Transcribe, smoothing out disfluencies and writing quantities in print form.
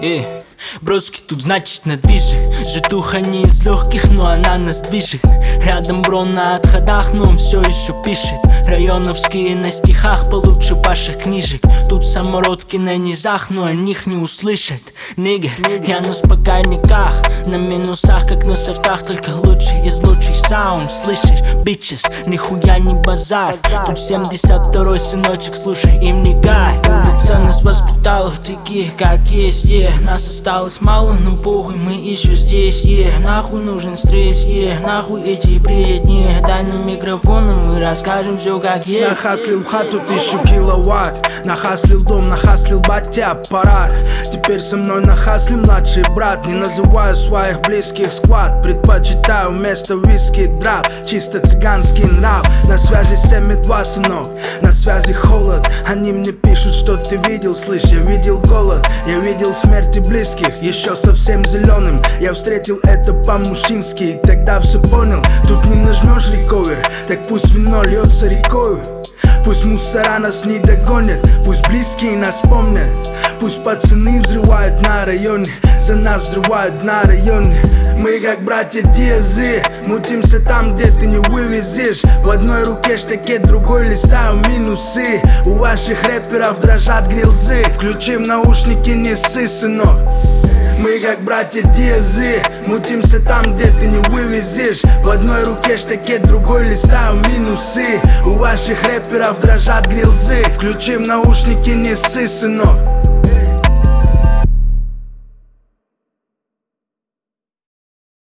Броски тут значит на движе. Житуха не из легких, но она нас движет. Рядом бро на отходах, но он все еще пишет. Районовские на стихах получше ваших книжек. Тут самородки на низах, но о них не услышат. Нигер, я на спокойниках, на минусах, как на сортах. Только лучший из лучших саунд, слышишь? Бичес, нихуя не базар. Тут 72-й сыночек, слушай, им не гай. Улица нас воспитала таких, как есть, Нас осталось мало, но похуй, мы еще здесь, Нахуй нужен стресс, Нахуй эти бредни. Дай нам микрофон, и мы расскажем все как есть. Нахаслил хату 1000 киловатт, нахаслил дом, нахаслил батя аппарат. Теперь со мной нахаслил младший брат. Не называю своих близких сквад, предпочитаю вместо виски драп. Чисто цыганский нрав. На связи 7,2 сынок, на связи холод. Они мне пишут, что ты видел, слышь, я видел голод. Я видел смерти близких, еще совсем зеленым. Я встретил это по-мужчински, и тогда все понял. Тут не нажмешь рековер, так пусть вино льется рекою. Пусть мусора нас не догонят, пусть близкие нас помнят. Пусть пацаны взрывают на районе, за нас взрывают на районе. Мы как братья Диазы, мутимся там, где ты не вывезешь. В одной руке штакет, другой листаю минусы. У ваших рэперов дрожат грилзы. Включи в наушники, не ссы, сынок. Мы как братья Диазы, мутимся там, где ты не вывезешь. В одной руке штакет, другой листаю минусы. У ваших рэперов дрожат грилзы. Включи в наушники, не ссы, сынок.